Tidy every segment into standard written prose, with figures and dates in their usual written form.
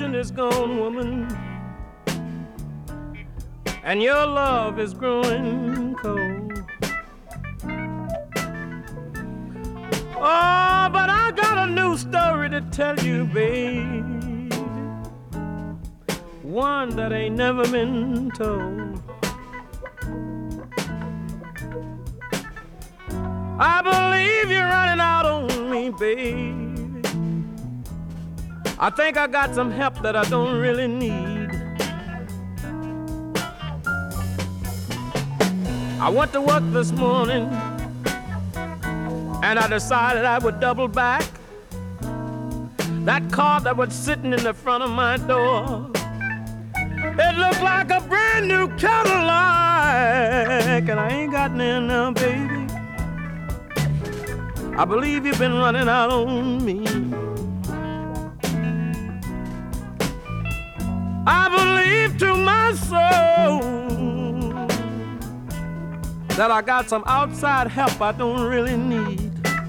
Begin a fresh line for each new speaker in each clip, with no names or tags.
husband is gone, woman, and your love is growing cold. Oh, but I got a new story to tell you, babe, one that ain't never been told. I believe you're running out on me, babe. I think I got some help that I don't really need. I went to work this morning and I decided I would double back. That car that was sitting in the front of my door, it looked like a brand new Cadillac, and I ain't got none now, baby. I believe you've been running out on me. I believe to my soul that I got some outside help I don't really need.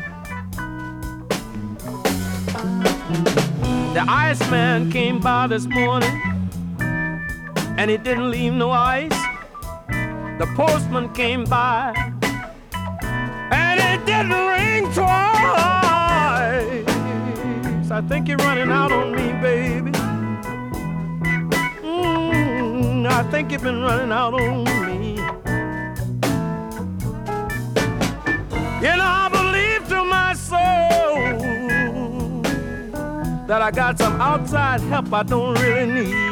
The Iceman came by this morning and he didn't leave no ice. The postman came by and it didn't ring twice. I think you're running out on me, baby. I think you've been running out on me. You know, I believe to my soul that I got some outside help I don't really need.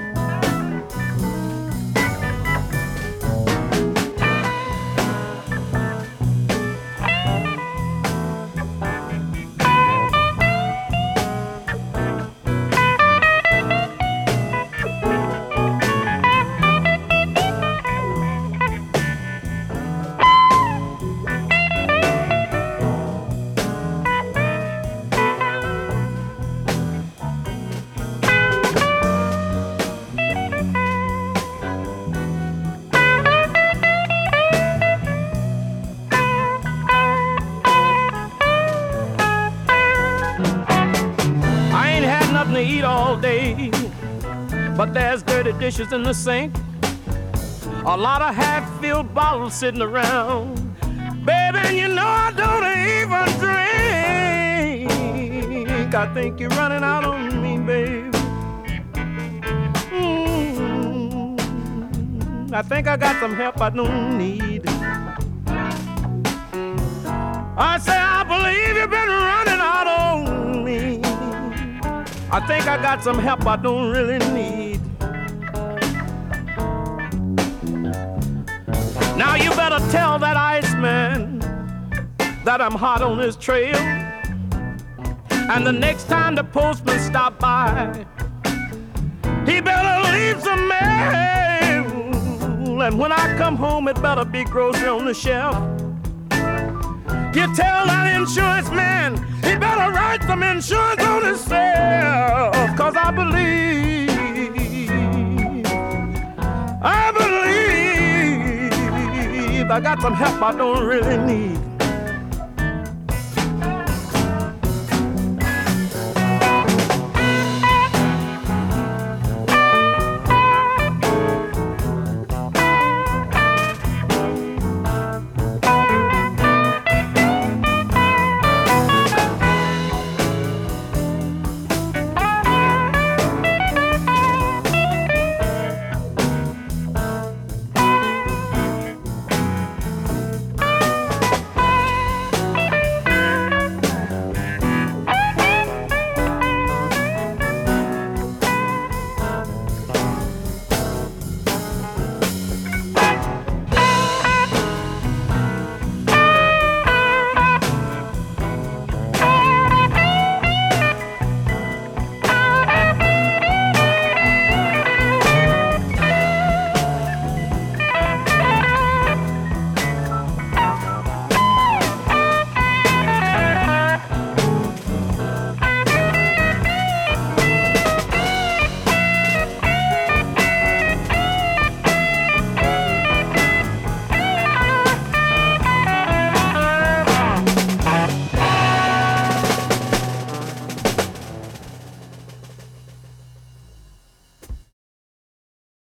To eat all day, but there's dirty dishes in the sink, a lot of half-filled bottles sitting around, baby, and you know I don't even drink. I think you're running out on me, baby. I think I got some help I don't need. I say I believe you've been running out on me. I think I got some help I don't really need. Now you better tell that Iceman that I'm hot on his trail. And the next time the postman stop by, he better leave some mail. And when I come home, it better be grocery on the shelf. You tell that insurance man he better write some insurance on himself. 'Cause I believe I got some help I don't really need.